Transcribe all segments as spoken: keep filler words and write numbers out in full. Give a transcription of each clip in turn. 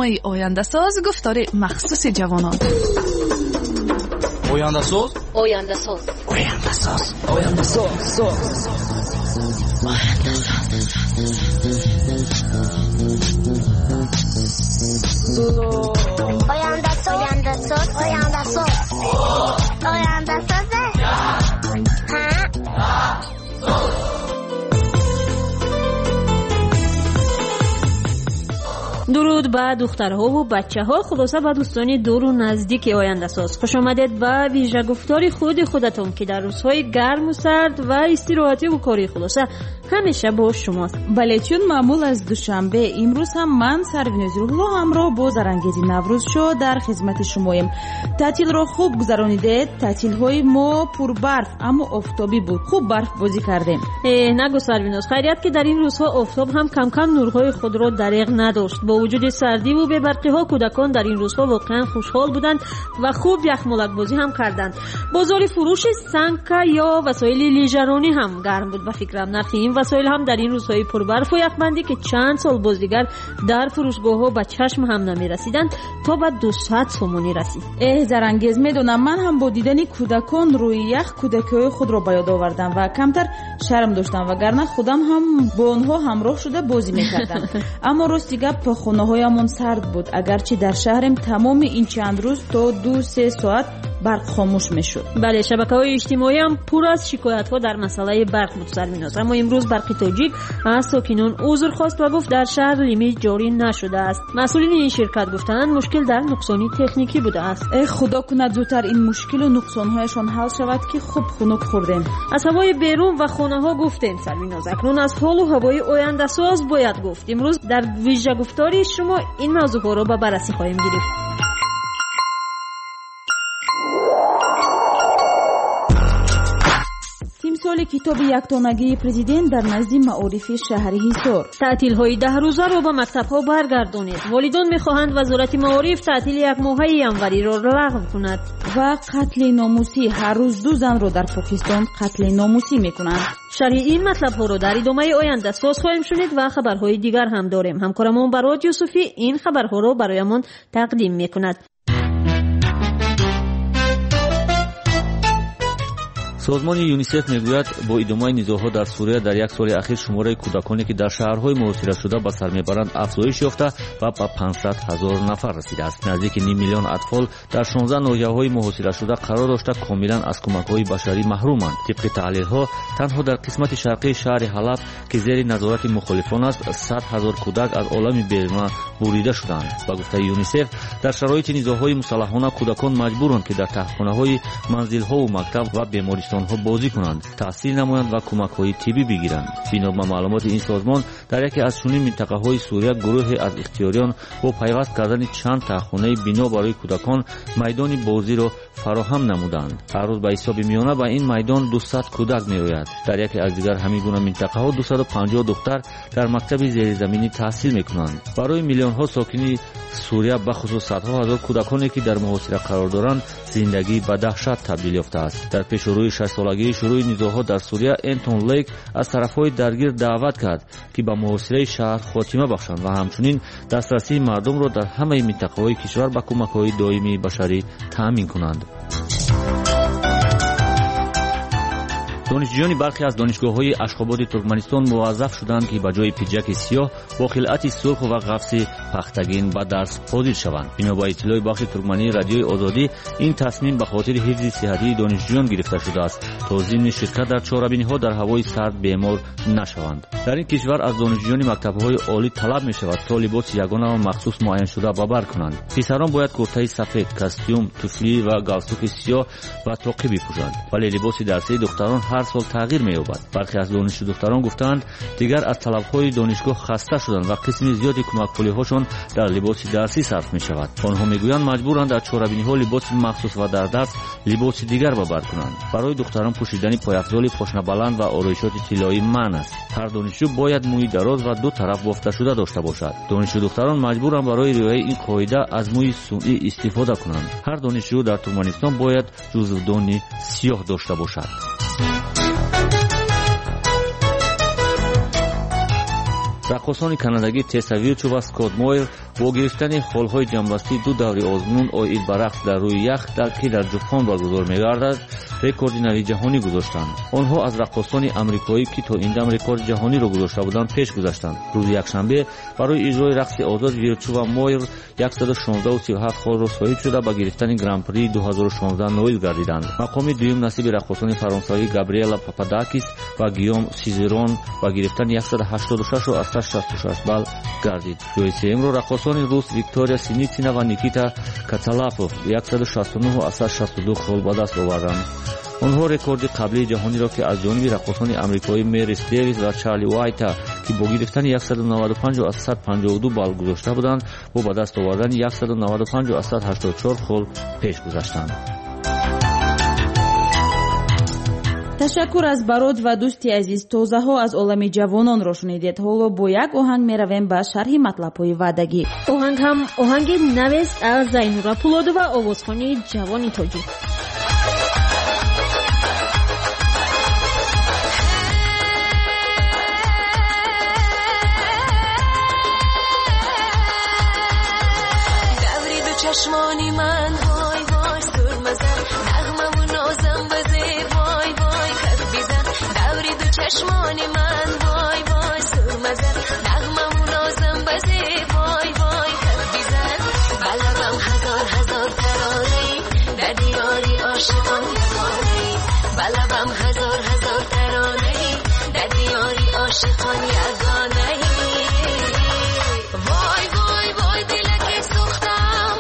برنامه آینده‌ساز گفتار مخصوص جوانان. آینده‌ساز آینده‌ساز آینده‌ساز آینده‌ساز آینده‌ساز آینده‌ساز آینده‌ساز درود به دخترها و بچه ها، خلاصه به دوستان دور و نزدیک آینده ساز. خوش آمدید به ویژه گفتار خود خودتون که در روزهای گرم و سرد و استراحتی و کاری خلاصه همیشه با شماست. بله، چون معمول از دوشنبه امروز هم من سرویناز روح‌الله همراه با زرانگیزی نوروز شو در خدمت شمایم. تعطیل رو خوب گذرانیدید؟ تعطیل های ما پر برف اما آفتابی بود. خوب برف بازی کردیم. نگو سرویناز، خیریت که در این روزها آفتاب هم کم کم نورهای خود را دریغ نداشت. با وجود سردی و بی‌برقی ها کودکان در این روزها واقعا خوشحال بودند و خوب یخمالک بازی هم کردند. بازار فروش سنگا یا وسایل لیژرانی هم گرم بود و فکرم نرخ این وسایل هم در این روزهای پربرف و یخبندی که چند سال باز دیگر در فروشگاه ها به چشم هم نمی رسیدند تا به دویست تومانی رسید. اه زرانگیز، میدونم من هم با دیدن کودکان روی یخ کودکی خود را به یاد آوردم و کمتر شرم داشتم، وگرنه خودم هم با آنها همراه شده بازی میکردم. اما راستی گپ خونه‌هایمون سرد بود، اگرچه در شهرم تمام این چند روز تا دو سه ساعت برق خاموش میشد. بله، شبکه‌های اجتماعی هم پر از شکایت‌ها در مسئله برق بود سرمیناز. اما امروز برق تاجیک از ساکنان عذر خواست و گفت در شهر لیمیت جاری نشده است. مسئولین این شرکت گفتند مشکل در نقصانی تکنیکی بوده است. ای خدا کند زودتر این مشکل و نقصان‌هایشان حل شود که خوب خنک خوردن. از هوای بیرون و خانه‌ها گفتیم سرمیناز. اکنون از حال و هوای آینده ساز باید گفت. امروز در ویژه گفتاری شما این موضوع‌ها را به بررسی خواهیم گرفت. تمثال کتاب یکتانگی پرزیدنت در نزد معارف شهر حصار. تعطیل‌های ده روزه را به مکتب‌ها برگردانید. والدان می‌خواهند وزارت معارف تعطیل یک ماهه ینوری را لغو کند. و قتل ناموسی، هر روز دو زن را در پاکستان قتل ناموسی می‌کنند. شرح این مطلب‌ها را در ادامه آینده ساز خواهیم شنید و خبرهای دیگر هم داریم. همکارمون برات یوسفی این خبرها را برایمان تقدیم می‌کند. سازمان یونیسف میگوید با ادامه نزاع‌ها در سوریه در یک سال اخیر شماره کودکانی که در شهرهای محاصره شده به سر میبرند افزایش یافته و به پانصد هزار نفر رسیده است. نزدیک نیم میلیون اطفال در شانزده ناحیه‌های محاصره شده قرار داشته کاملا از کمک‌های بشری محرومند. طبق تحلیل‌ها تنها در قسمت شرقی شهر حلب که زیر نظارت مخالفان است صد هزار کودک از عالم بیرون بریده شدند. با گفته یونیسف در شرایط نزاع‌های مسلحانه کودکان مجبورند که در تختخانه‌های منزل‌ها و مکتب و بیمارستان ها بازی کنند، تحصیل نمایند و کمک‌های طبی بگیرند. بنا به معلومات این سازمان در یکی از چنین منطقه‌های سوریه گروهی از اختیاریان با پیوست کردن چند تختخانه بنا برای کودکان میدان بازی را فراهم نمودند. هر روز به حساب میانه به این میدان دویست کودک میآید. در یکی از دیگر همین گونه منطقه‌ها دویست و پنجاه دختر در مکتب زیرزمینی تحصیل می‌کنند. برای میلیون‌ها ساکنین سوریه به خصوص صدها هزار کودکانی که در محاصره قرار دارند زندگی به دهشت تبدیل یافته است. در پیش روی شش سالگی شروع نزاع‌ها در سوریه انتون لیک از طرف‌های درگیر دعوت کرد که به محاصره شهر خاتمه بخشند و همچنین دسترسی مردم را در همه منطقه‌های کشور به کمک‌های دائمی بشری تامین کنند. دانشجویان برخی از دانشگاه‌های اشخاباد ترکمنستان موظف شدند که به جای پیجک سیاه با خلعت سرخ و قفس پختگین به درس حاضر شوند. بنا به اطلاع بخش ترکمنی رادیوی آزادی این تصمیم به خاطر حفظ صحتی دانشجویان گرفته شده است تا ضمن شرکت در چهاربینی‌ها در هوای سرد بیمار نشوند. در این کشور از دانشجویان مکتب‌های عالی طلب می‌شود تا لباس یگانه و مخصوص معین شده به بر کنند. پسران باید کرته سفید، کاستیوم، توفلی و گالسوک سیاه و تاقی بپوشند، ولی لباس درسی دختران هر سال تغییر می‌یابد. برخی از دانشجو دختران گفتند دیگر از طلب‌های دانشگاه خسته شدند و قسم زیادی کمک پولی‌هاشون در لباس درسی صرف می‌شود. آنها می‌گویند مجبورند در چهاربینی‌ها لباس مخصوص و در درس لباس دیگر به بر کنند. برای دختران پوشیدن پایافزال پاشنه بلند و آرایشات طلایی منع است. هر دانشجو باید موی دراز و دو طرف بافته شده داشته باشد. دانشجو دختران مجبورند برای رعایت این قاعده از موی صنعی استفاده کنند. هر دانشجو در ترکمنستان باید جزودانی سیاه داشته باشد. رقاصان کانادایی تسا ویرچو و اسکات مویر با گرفتن خولهای جنبستی دو دوره آزمون اویل برق در روی یخ در که در ژاپن برگزار می‌گردد رکورد نوی جهانی گذاشتند. آنها از رقاصان آمریکایی که تا این دم رکورد جهانی را گذاشته بودند پیش گذشتند. روز یکشنبه برای اجرای رقص آزاد ویرچو و مویر صد و شانزده و سی و هفت خال را صاحب شده با گرفتن گران پری دو هزار و شانزده نویل گردیدند. مقام دوم نصیب رقاصان فرانسوی گابریلا پاپاداکیس و گیوم سیزرون با گرفتن صد و هشتاد و شش و صد و شصت و شش بال گردید. جای سوم را رقاصان روس ویکتوریا سینیتینا و نیکیتا کاتالاپوف صد و شصت و نه و صد و شصت و دو خال به دست آوردند. آنها رکورد قبلی جهانی را که از جانب رقاصان آمریکایی مریس دیویس و چارلی وایتا که با گرفتن صد و نود و پنج و صد و پنجاه و دو بال گذاشته بودند و به دست آوردن صد و نود و پنج و صد و هشتاد و چهار خال پیش گذاشتند. ташаккур аз барод ва дӯсти азиз. тозаҳо аз олами ҷавононро шунидед. ҳоло бо як оҳанг меравем ба шарҳи матлабҳои ваъдагӣ. оҳанг ҳам оҳанги навест аз зайнура пулодова, овозхони ҷавони тоҷик. چشمانی من وای وای سرمزن نغمم و نازم بزه وای وای کف بیزن دوری دو چشمانی من وای وای سرمزن نغمم و نازم بزه وای وای کف بیزن بلبم هزار هزار ترانه‌ای در دیاری عاشقان یگانه‌ای بلبم هزار هزار ترانه‌ای در دیاری عاشقان یگانه‌ای وای وای وای دلکی سوختم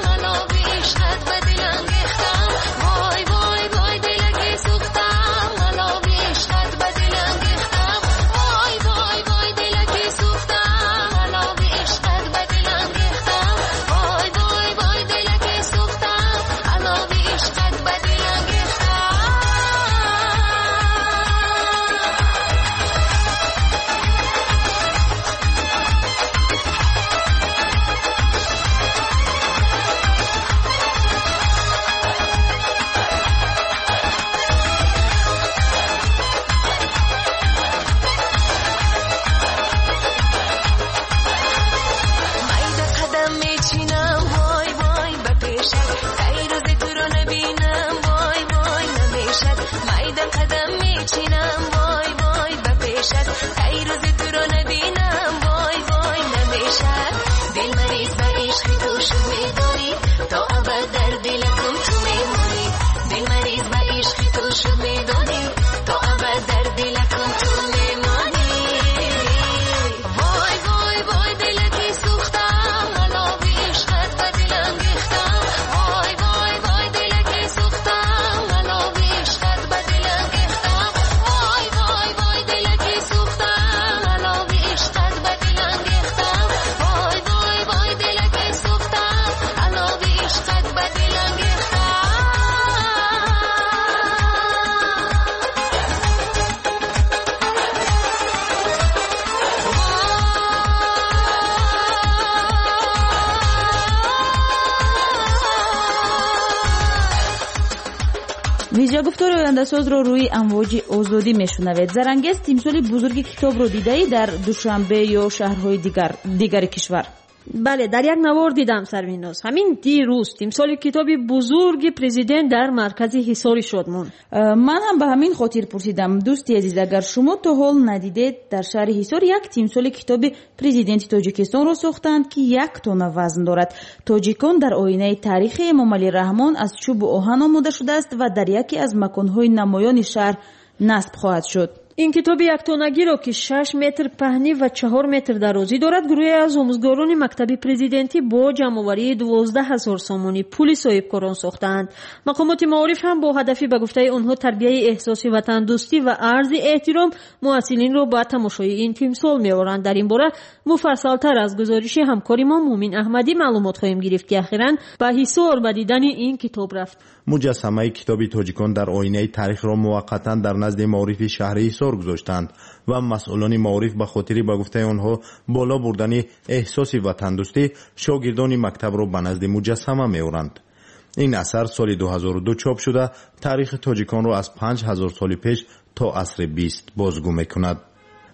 видеогуфтори ояндасозро рӯи амвоҷи озодӣ мешунавед. зарангез тимсоли бузурги китобро дидаӣ дар душанбе ё шаҳрҳои дигар дигари кишвар? бале, дар як навор дидам Сарвиноз. ҳамин дирӯз тимсоли китоби бузурги президент дар маркази ҳисори Шодмон. ман ҳам ба ҳамин хотир пурсидам. дӯсти азиз, агар шумо то ҳол надидед, дар шаҳри ҳисор як тимсоли китоби президенти тоҷикистонро сохтанд ки як тонна вазн дорад. тоҷикон дар оинаи таърихи Эмомалӣ Раҳмон аз чӯбу оҳан омода шудааст ва дар яке аз маконҳои намоёни шаҳр насб хоҳад шуд. ин китоби яктонагиро ки шаш метр паҳнӣ ва чаҳор метр дарозӣ дорад, гурӯҳе аз омӯзгорони мактаби президентӣ бо ҷамъоварии дувоздаҳ ҳазор сомонӣ пули соҳибкорон сохтаанд. мақомоти маориф ҳам бо ҳадафи ба гуфтаи онҳо тарбияи эҳсоси ватандӯстӣ ва арзи эҳтиром муҳассилинро ба тамошои ин тимсол меоранд. дар ин бора муфассалтар аз гузориши ҳамкори мо Мумин Аҳмадӣ маълумот хоҳем гирифт ки ахиран ба Ҳисор ба дидани ин китоб рафт. муҷассамаи китоби тоҷикон дар оинаи таърихро муваққатан дар назди маорифи шаҳри ҳисор гузоштанд ва масъулони маориф ба хотири ба гуфтаи онҳо боло бурдани эҳсоси ватандӯстӣ шогирдони мактабро ба назди муҷассама меоранд. ин асар соли ду ҳазору ду чоп шуда таърихи тоҷиконро аз панҷ ҳазор соли пеш то асри бист бозгӯ мекунад.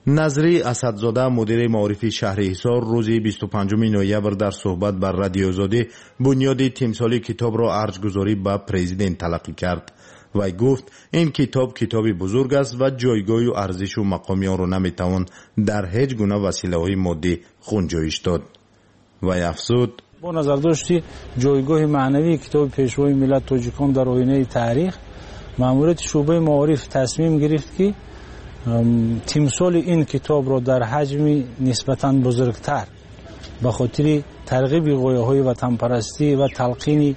نظری اسدزاده مدیر معارف شهر حصار روز بیست و پنجم نوامبر در صحبت بر رادیو آزادی بنیاد تیمسال کتاب را ارجگذاری به پرزیدنت تلقی کرد. وی گفت این کتاب کتابی بزرگ است و جایگاه و ارزش و مقامی آن را نمیتوان در هیچ گونه وسیله های مادی خونجویش داد. وی افزود با نظر داشتی جایگاه معنوی کتاب پیشوای ملت تاجیکان در آینه تاریخ، ماموریت شعبه معارف تصمیم گرفت که تیمسال این کتاب را در حجم نسبتاً بزرگتر به خاطر ترغیب غایه‌های وطن پرستی و تلقین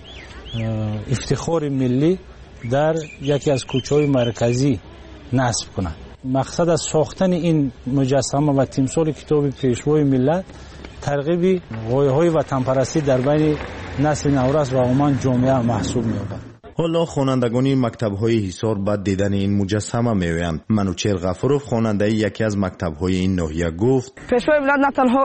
افتخار ملی در یکی از کوچه‌های مرکزی نصب کنند. مقصد از ساختن این مجسمه و تیمسال کتاب پیشوای ملت ترغیب غایه‌های وطن پرستی در بین نسل نورس و عموما جامعه محسوب می‌یابد. حالا خوانندگان مکتب‌های حصار بعد دیدن این مجسمه می‌آیند. منوچهر غفورов خواننده یکی از مکتب‌های این ناحیه گفت پیشوای ملت نه تنها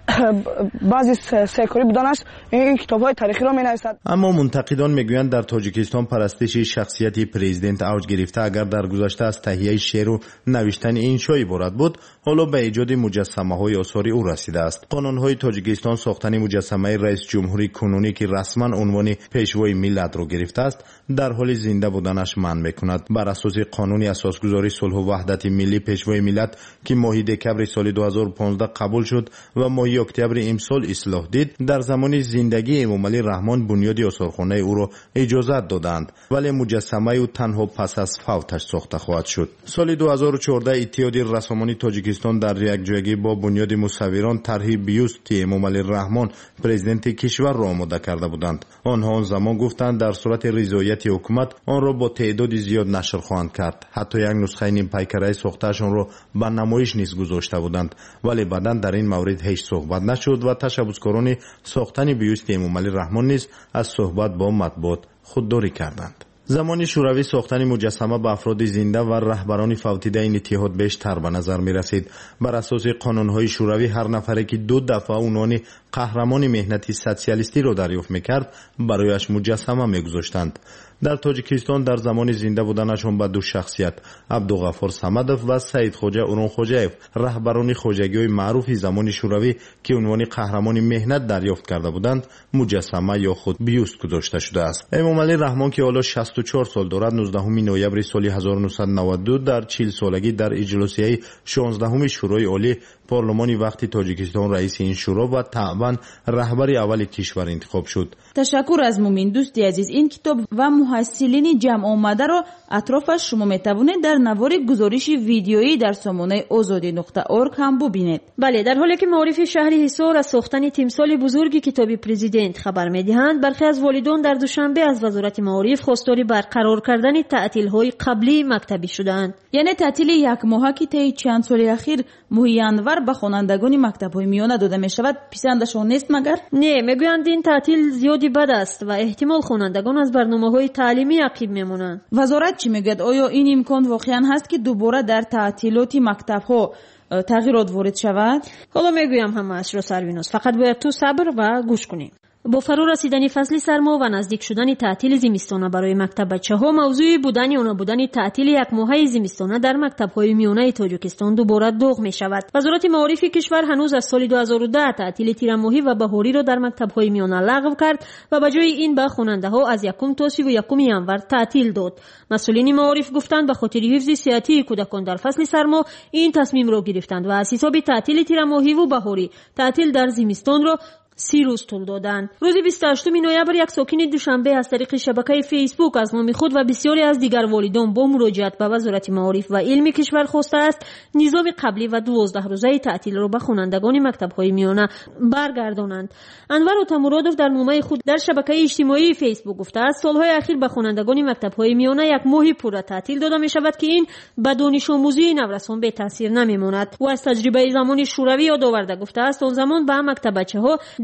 بعضی سیکاری بودن است، این کتاب‌های تاریخی را می‌نویسد. اما منتقدان می‌گویند در تاجیکستان پرستش شخصیت پرزیدنت اوج گرفته. اگر در گذشته از تهیه شعر و نوشتن انشا عبارت بود، حالا به ایجاد مجسمه‌های آثاری او رسیده است. قانون‌های تاجیکستان ساختن مجسمه رئیس جمهوری کنونی که رسما عنوان پیشوای ملت را گرفته است در حال زنده بودنش منع میکند. بر اساس قانون اساسگذاری صلح و وحدت ملی، پیشوای ملت که ماه دکبر سال دو هزار و پانزده قبول شد و ماه اکتبر امسال اصلاح دید، در زمان زندگی امامعلی رحمان بنیاد آثارخانه او را اجازت دادند، ولی مجسمه او تنها پس از فوتش ساخته خواهد شد. سال دو هزار و چهارده اتحاد رسامانی تاجیکستان در یک جایگی با بنیاد مصوران طرح بیوست امامعلی رحمان پرزیدنت کشور را آماده کرده بودند. آنها آن زمان گفتند در صورت رضایت حکومت آن را با تعداد زیاد نشر خواهند کرد. حتی یک نسخه نیم پیکره ساخته‌شان را به نمایش نیز گذاشته بودند، ولی بعدا در این مورد هیچ صحبت نشد و تشبثکاران ساختن بیوست امامعلی رحمان نیز از صحبت با مطبوعات خودداری کردند. زمان شوروی ساختن مجسمه به افراد زنده و رهبران فوتیده این اتحاد بیشتر به نظر می رسید. بر اساس قانونهای شوروی هر نفری که دو دفعه عنوان قهرمان مهنتی سوسیالیستی را دریافت میکرد برایش مجسمه میگذاشتند. در تاجیکستان در زمان زنده بودنشان به دو شخصیت، عبدالغفار صمدوف و سید خوجه اورونخوجه‌ایف، رهبران خوجگی‌های معروف زمان شوروی که عنوان قهرمان مهنت دریافت کرده بودند، مجسمه یا خود بیوست گذاشته شده است. امامعلی رحمان که حالا شصت و چهار سال دارد، نوزدهم نوامبر سال هزار و نهصد و نود و دو در چهل سالگی در اجلاسیه شانزدهم شورای عالی پارلمانی وقتی تاجیکستان رئیس این شورا و طبعا رهبر اول کشور انتخاب شد. تشکر از مومین. دوستی عزیز، این کتاب و محصلین جمع آمده را اطرافش شما میتوانید در نوار گزارش ویدیویی در سامانه آزادی نقطه اورگ هم ببینید. بله، در حالی که معارف شهر حصار از ساختن تیمسال بزرگ کتاب پرزیدنت خبر میدهند، برخی از والدان در دوشنبه از وزارت معارف خواستار برقرار کردن تعطیل‌های قبلی مکتبی شدند. یعنی تعطیل یک ماهه که طی چند سال اخیر ماهی انور به خوانندگان مکتب‌های میانه داده می شود پسندشان نیست مگر؟ نه، میگویند این تعطیل زیادی بد است و احتمال خوانندگان از برنامه‌های تعلیمی عقب میمونند. وزارت چی میگه؟ آیا این امکان واقعا هست که دوباره در تعطیلات مکتب‌ها تغییرات وارد شود؟ حالا میگویم همه‌اش را سروینوس، فقط باید تو صبر و گوش کنیم. با فرو رسیدن فصل سرما و نزدیک شدن تعطیل زمستانه برای مکتب بچه‌ها، موضوع بودن یا نبودن تعطیل یک ماهه زمستانه در مکتب‌های میانه تاجیکستان دوباره داغ می‌شود. وزارت معارف کشور هنوز از سال دو هزار و ده تعطیل تیر ماهی و بهاری را در مکتب‌های میانه لغو کرد و به جای این به خواننده‌ها از یکم تا سی و یکم ژانویه تعطیل داد. مسئولین معارف گفتند به خاطر حفظ صحتی کودکان در فصل سرما این تصمیم را گرفتند و از حساب تعطیل تیر ماهی و بهاری تعطیل در زمستان را سی روز طول دادند. روز بیست و هشتم نوامبر یک ساکن دوشنبه از طریق شبکه فیسبوک از نام خود و بسیاری از دیگر والدان با مراجعت به وزارت معارف و علم کشور خواسته است نظام قبلی و دوازده روزه تعطیل را به خوانندگان مکتب‌های میانه برگردانند. انور تامورادوف در نامه خود در شبکه اجتماعی فیسبوک گفته است سالهای اخیر به خوانندگان مکتب‌های میانه یک ماه پوره تعطیل داده می شود که این به دانش آموزی نورسان به تاثیر نمیماند. و از تجربه زمان شوروی یاد آورده گفته است آن زمان به مکتب بچه‌ها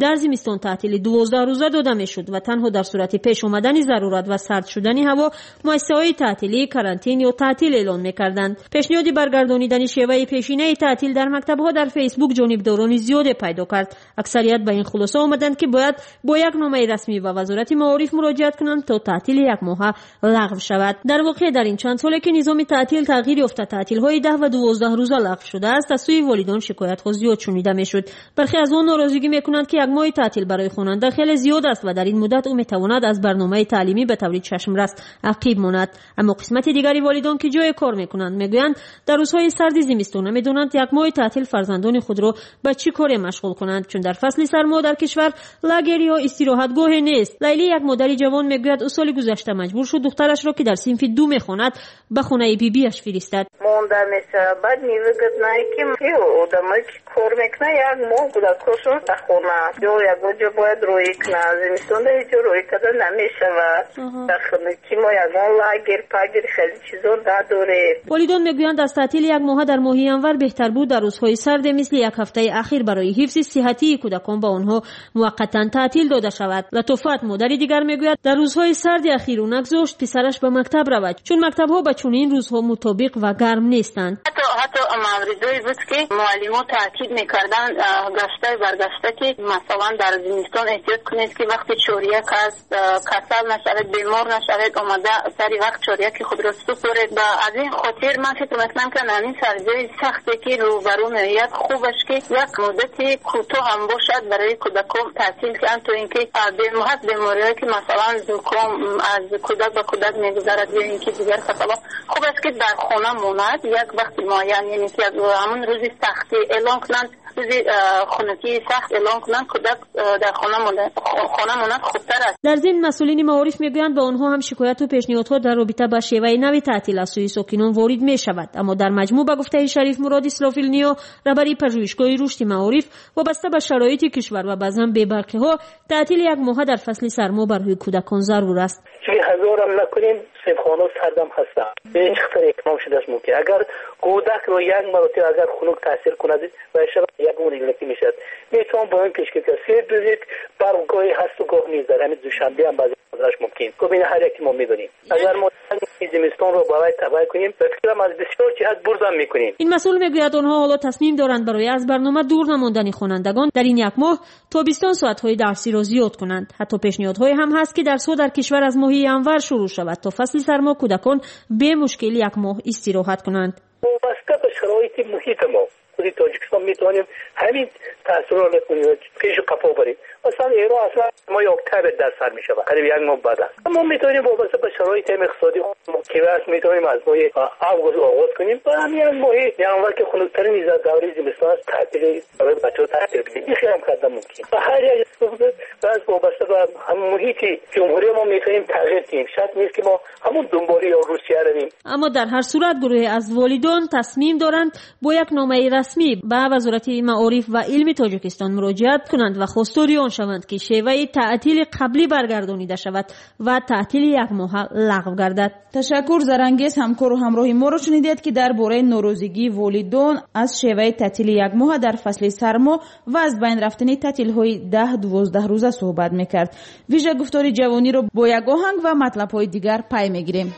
در زمستان تعطیل دوازده روزه داده میشد و تنها در صورت پیش آمدن ضرورت و سرد شدن هوا مؤسسه‌های تعطیلی کرانتین یا تعطیل اعلان می‌کردند. پیشنهاد برگردانیدن شیوه پیشینه تعطیل در مکتب‌ها در فیسبوک جانبداران زیاد پیدا کرد. اکثریت به این خلاصه آمدند که باید با یک نامه رسمی و وزارت معارف مراجعت کنند تا تعطیل یک ماه لغو شود. در واقع در این چند ساله که نظام تعطیل تغییر یافته، تعطیل‌های ده و دوازده روزه لغو شده است. از سوی والدان شکایت‌ها زیاد شنیده می‌شد. برخی از آن ناراضگی می‌کنند که یک ماه تعطیل برای خواننده خیلی زیاد است و در این مدت او می‌تواند از برنامه تعلیمی به طور چشم‌رس عقب ماند. اما قسمت دیگری والدان که جای کار می‌کنند می‌گویند در روزهای سرد زمستان نمی‌دانند یک ماه تعطیل فرزندان خود را به چه کاری مشغول کنند، چون در فصل سرما در کشور لاگر یا استراحتگاه نیست. لیلی یک مادر جوان می‌گوید سال گذشته مجبور شد دخترش را که در صنف دو می‌خواند به خانه بیبیش فرستد. مونده میشه بعد می‌گوید نه که آدمایی که کار میکنه یک ماه کودکاشون در خونه یا یک جا باید روی کنه. زمستان در اینجا روی کردن نمیشه و در خونه که ما یکان لاگر پاگر خیلی چیزا نداره. والدان میگویند از تعطیل یک ماه در ماه انور بهتر بود در روزهای سرد مثل یک هفته اخیر برای حفظ صحتی کودکان با آنها موقتا تعطیل داده شود. لطفت مادری دیگر میگوید در روزهای سرد اخیر او نگذاشت پسرش به مکتب رود، چون مکتب‌ها به چنین روزها مطابق و گرم نیستند. حتی حتی موردی بود که معلم‌ها تاکید می‌کردند گشته برگشته که مثلا در زمستان احتیاط کنید که وقتی چوریک از کسل نشود، بیمار نشود، آمده سری وقت چوریک خود را سپرید. و از این خاطر من فکر می‌کنم که همین سرجای سختی که روبرو می‌آید خوبش که یک مدت کوتاه هم باشد برای کودکان تعطیل کنند تا اینکه بیمار بیماری‌هایی که مثلا زکام از کودک به کودک می‌گذرد یا اینکه دیگر خطرات خوب است که در خانه ماند یک وقت معین، یعنی که همون روزی سختی اعلان کنند، روزی خونگی سخت اعلان کنند، کودک در خانه ماند خانه ماند خوبتر است. در ضمن مسئولین معارف میگویند به آنها هم شکایت و پیشنهادها در رابطه با شیوه نوی تعطیل از سوی ساکنان وارد می شود. اما در مجموع به گفته شریف مراد اسرافیلنیا رهبر پژوهشگاه رشد معارف وابسته به شرایط کشور و بعضا بی‌برقی‌ها تعطیل یک ماه در فصل سرما برای کودکان ضرور است. چه هزارم نکنیم صبحانه سردم هستم به هیچ خطر اکمام شده است ممکن اگر کودک رو یک مرتبه اگر خنک تاثیر کند و شب یک اون ریلکی میشد میتونم با این پیشکش کنم سه روزی برگاهی هست و گاه نیست در همین دوشنبه هم بعضی ازش ممکن ببین هر یکی ما میدونیم اگر ما زمستان رو باید تبعید کنیم فکرم از بسیار جهت بردم میکنیم. این مسئول میگوید آنها حالا تصمیم دارند برای از برنامه دور نماندن خوانندگان در این یک ماه تابستان ساعت‌های درسی را زیاد کنند. حتی پیشنهادهای هم هست که درس‌ها در کشور از ماه انور شروع شود تا فصل سرما کودکان به مشکل یک ماه استراحت کنند. وابسته به شرایط محیط ما خودی تاجیکستان میتونیم همین تاثیر رو نکنیم پیش قپا بریم. مثلا ایران اصلا ما اکتبر در سر میشه قریب یک ماه بعد است. ما میتونیم وابسته به شرایط اقتصادی که واسه میتونیم از ماه آغوز آغاز کنیم با همین ماه جنوبر که خنک‌ترین میزان دوره زمستان است تعطیل برای بچه‌ها تعطیل بدیم. این خیلی هم کردن ممکن. و هر یک باز وابسته به همون محیط جمهوری ما میتونیم تغییر بدیم. شاید نیست که ما همون دنباله یا روسیه رویم. اما در هر صورت گروه از والدان تصمیم دارند با یک نامه رسمی به وزارت معارف و علم تاجیکستان مراجعت کنند و خواستاری آن شوند که شیوه تعطیل قبلی برگردانیده شود و تعطیل یک ماه لغو گردد. تشکر زرنگیز همکار و همراه ما را شنیدید که درباره ناراضگی والدان از شیوه تعطیل یک ماه در فصل سرما و از بین رفتن تعطیل‌های ده دوازده روزه صحبت می‌کرد. ویژه گفتار جوانی را با یک آهنگ و مطلب‌های دیگر پی می‌گیریم.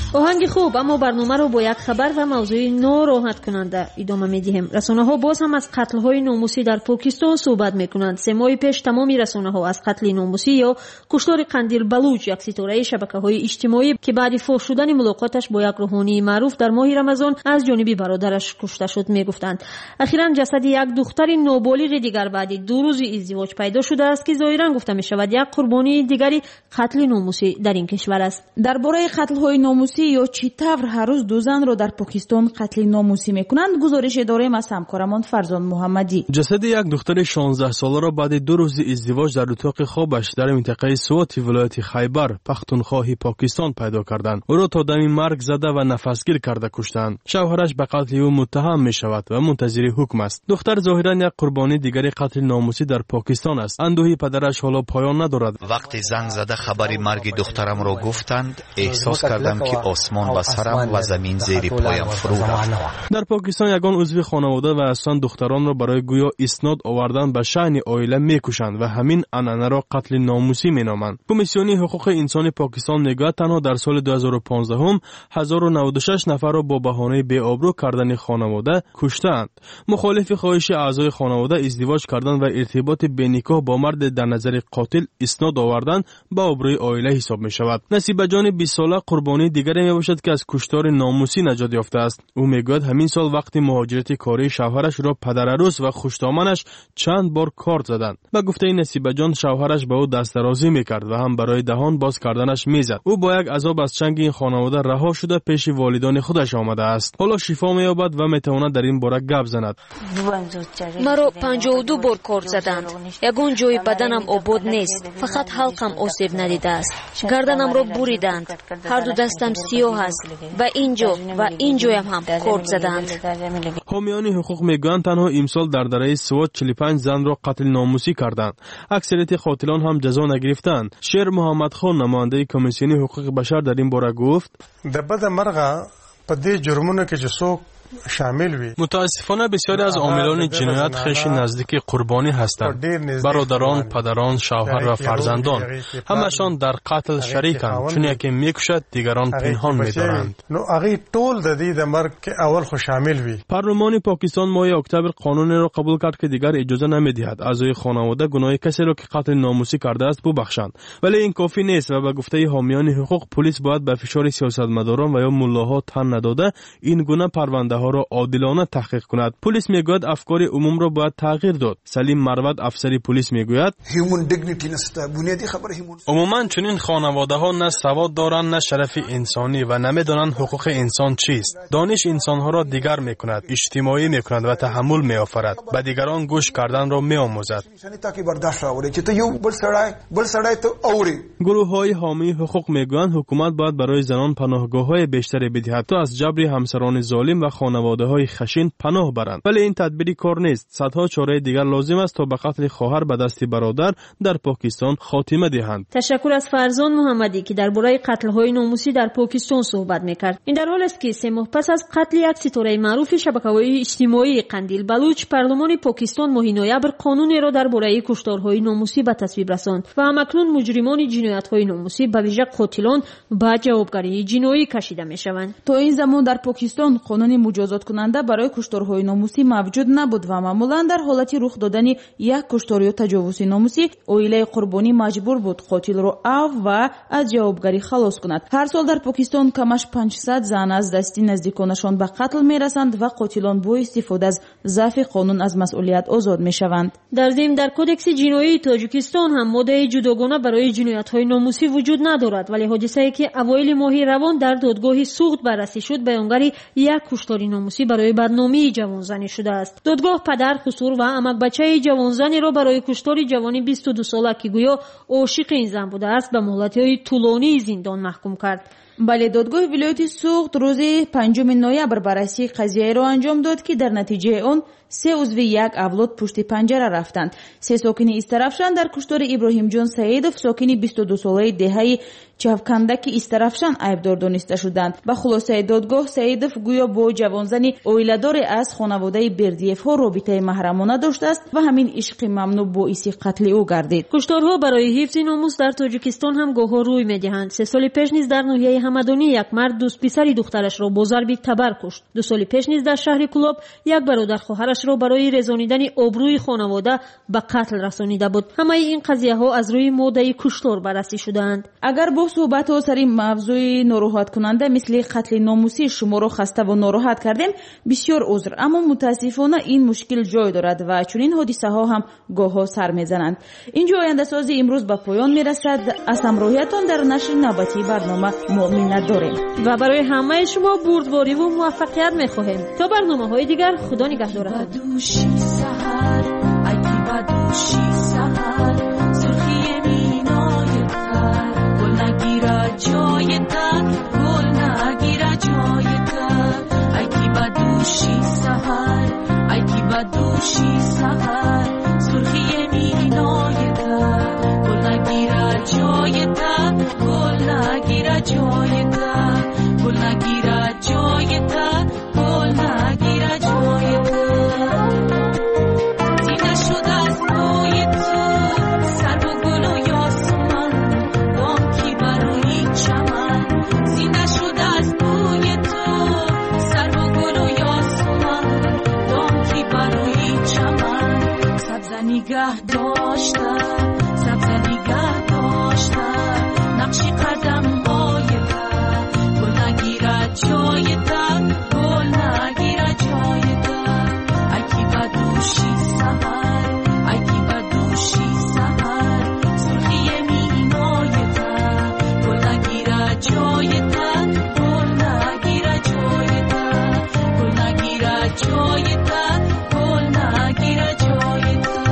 آهنگ خوب، اما برنامه رو با یک خبر و موضوع ناراحت کننده ادامه میدیم. رسانه ها باز هم از قتل های ناموسی در پاکستان صحبت میکنند. سه ماه پیش تمامی رسانه ها از قتل ناموسی یا کشتار قندیل بلوچ، یک ستاره شبکه های اجتماعی که بعد فوش شدن ملاقاتش با یک روحانی معروف در ماه رمضان از جانب برادرش کشته شد میگفتند. اخیراً جسد یک دختر نابالغ دیگر بعد دو روز ازدواج پیدا شده است که ظاهراً گفته می شود یک قربانی دیگری قتل ناموسی در این کشور است. درباره قتل های ناموسی یا چی طور هر روز دو زن را در پاکستان قتل ناموسی میکنند گزارش داریم از همکارمان فرزان محمدی. جسد یک دختر شانزده ساله را بعد دو روز ازدواج در اتاق خوابش در منطقه سوات ولایت خیبر پختونخوا پاکستان پیدا کردند. او را تا دم مرگ زده و نفسگیر کرده کشتند. شوهرش به قتل او متهم می شود و منتظر حکم است. دختر ظاهرا یک قربانی دیگری قتل ناموسی در پاکستان است. اندوهی پدرش حالا پایان ندارد. وقتی زنگ زده خبر مرگ دخترم را گفتند، احساس کردم که آسمان به سرم و زمین زیر پایم فرو رفت. در پاکستان یگان عضو خانواده و اصلا دختران را برای گویا اسناد آوردن به شأن عائله میکشند و همین عنعنه را قتل ناموسی مینامند. کمیسیون حقوق انسان پاکستان میگوید تنها در سال دو هزار و پانزده هم هزار و نود و شش نفر را با بهانه بی‌آبرو کردن خانواده کشتند. مخالف خواهش اعضای خانواده ازدواج کردن و ارتباط بینیکاه با مرد در نظر قاتل اسناد آوردن به آبروی عائله حساب می شود. نصیب جان بیست ساله قربانی دیگری می باشد که از کشتار ناموسی نجات یافته است. او میگوید همین سال وقتی مهاجرت کاری شوهرش را پدر عروس و خوشتامنش چند بار کارت زدند. به گفته نصیب جان شوهرش به او دست درازی میکرد و هم برای دهان باز کردنش میزد. او با یک عذاب از چنگ این خانواده رها شده پیش والدان خودش آمده است. حالا شفا مییابد و میتواند در این باره گپ زند. مرا پنجاه و دو بار کارت زدند. یگان جای بدنم آباد نیست، فقط حلقم آسیب ندیده است. گردنم را بریدند. هر دو دستم سیاه است. و اینجا و این جایم هم کارت زدند. حامیان حقوق میگویند تنها امسال در دره سوات چهل و پنج زن را قتل ناموسی کردند. اکثریت قاتلان هم جزا نگرفتند. شیر محمد خان نماینده کمیسیون حقوق بشر در این باره گفت: د بد مرغه په دې جرمونو کې چې څوک شامل وی. متاسفانه بسیاری از عاملان جنایت خویش نزدیک قربانی هستند. برادران، پدران، شوهر و فرزندان همشان در قتل شریکند، چون یکی میکشد دیگران پنهان می‌دارند. نو هغه ټول د دې د مرګ کې اول خو شامل وی. پارلمان پاکستان ماه اکتبر قانون را قبول کرد که دیگر اجازه نمی‌دهد اعضای خانواده گناه کسی را که قتل ناموسی کرده است ببخشند. ولی این کافی نیست و به گفته حامیان حقوق پلیس باید به فشار سیاستمداران و یا ملاها تن نداده این گونه پرونده ها را عادلانه تحقیق کند. پلیس میگوید افکار عموم را باید تغییر داد. سلیم مروت افسری پلیس میگوید عموما چنین خانواده ها نه سواد دارند نه شرف انسانی و نمیدانند حقوق انسان چیست. دانش انسان ها را دیگر میکند، اجتماعی میکند و تحمل میآفرد. به دیگران گوش کردن را میآموزد. گروه های حامی حقوق میگویند حکومت باید برای زنان پناهگاه های بیشتری بدهد تا از جبر همسران ظالم و خانواده های خشن پناه برند. ولی این تدبیری کار نیست. صدها چاره دیگر لازم است تا به قتل خواهر به دست برادر در پاکستان خاتمه دهند. تشکر از فرزان محمدی که درباره قتل های ناموسی در پاکستان صحبت میکرد. این در حال است که سه ماه پس از قتل یک ستاره معروف شبکه‌های اجتماعی قندیل بلوچ، پارلمان پاکستان ماه نوامبر قانونی را درباره کشتارهای ناموسی به تصویب رساند و همکنون مجرمان جنایت‌های ناموسی به ویژه قاتلان به جوابگری جنایی کشیده میشوند. تا این زمان در پاکستان قانون مجازات کننده برای کشتارهای ناموسی موجود نبود و معمولا در حالت رخ دادن یک کشتار یا تجاوز ناموسی عائله قربانی مجبور بود قاتل را عفو و از جوابگری خلاص کند. هر سال در پاکستان کمش پانصد زن از دست نزدیکانشان به قتل میرسند و قاتلان با استفاده از ضعف قانون از مسئولیت آزاد میشوند. در ضمن در کدکس جنایی تاجیکستان هم ماده جداگانه برای جنایت‌های ناموسی وجود ندارد، ولی حادثه‌ای که اوایل ماه روان در دادگاه سوخت بررسی شد بیانگر یک کشتار ناموسی برای بدنامی جوانزنی شده است. دادگاه پدر، خسور و عمک بچه جوانزنی را برای کشتار جوانی بیست و دو ساله که گویا عاشق این زن بوده است به مهلت‌های طولانی زندان محکوم کرد. بله، دادگاه ولایت سوخت روز پنجم نوامبر بررسی قضیه را انجام داد که در نتیجه آن سه عضو یک اولاد پشت پنجره رفتند. سه ساکن استرافشان در کشتار ابراهیم جان سعیدов ساکن بیست و دو ساله دهه چوکندک استرافشان عیبدار دانسته شدند. به خلاصه دادگاه سعیدов گویا با جوانزنی عائله‌دار از خانواده بردیف ها رابطه محرمانه داشته است و همین عشق ممنوع باعث قتل او گردید. کشتارها برای حفظ ناموس در تاجیکستان هم گاه روی می‌دهند. سه سال پیش نیز در ناحیه همدانی یک مرد دوست پسری دخترش را با ضربی تبر کشت. دو سال پیش نیز در شهر کلوب یک برادر خواهرش را برای رسانیدن آبروی خانواده به قتل رسانیده بود. همه این قضیه ها از روی ماده کشتار بررسی شدند. اگر با صحبت ها سر موضوع ناراحت کننده مثل قتل ناموسی شما را خسته و ناراحت کردیم، بسیار عذر، اما متاسفانه این مشکل جای دارد و چنین حادثه ها هم گاه ها سر میزنند. اینجا آینده سازی امروز به پایان میرسد. از همراهیتان در نشر نوبتی برنامه مؤمنت داریم و برای همه شما بردباری و موفقیت میخواهیم. تا برنامه های دیگر، خدا نگهدارتان. دوشی سحر ای کی بدوشی سحر سرخی مینای تا گل نگیره جای تا گل نگیره جای تا گل نگیره جای تا گل نگیره جای تا زینده شده از بوی تو سر و گل و یاسمن گام کی برای چمن زینده شده از بوی تو سر و گل و نگاه داشته سبز نگاه داشته نقشی قدم های تا گل نگیره جای تا گل نگیره جای تا ای کی بدوشی سحر ای کی بدوشی سحر سرخی مینای تا گل نگیره جای تا گل نگیره جای تا گل نگیره جای تا گل نگیره جای تا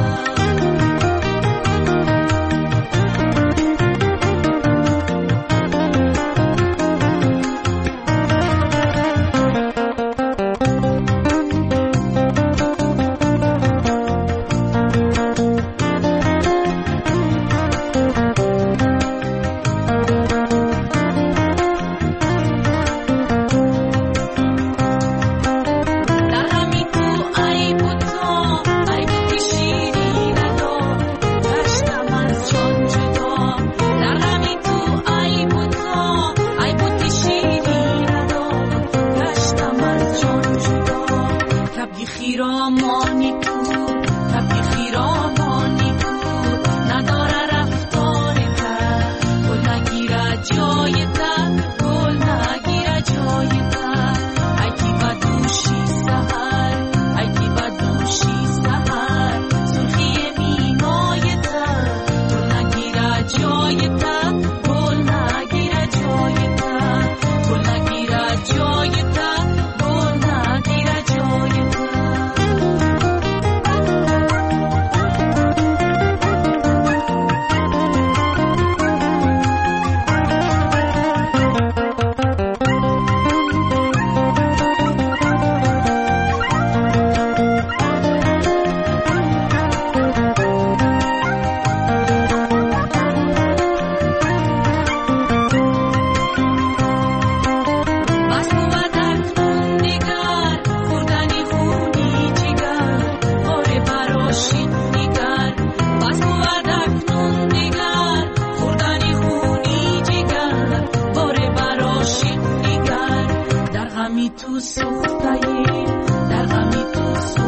تو سوختایی در غمی تو سوختایی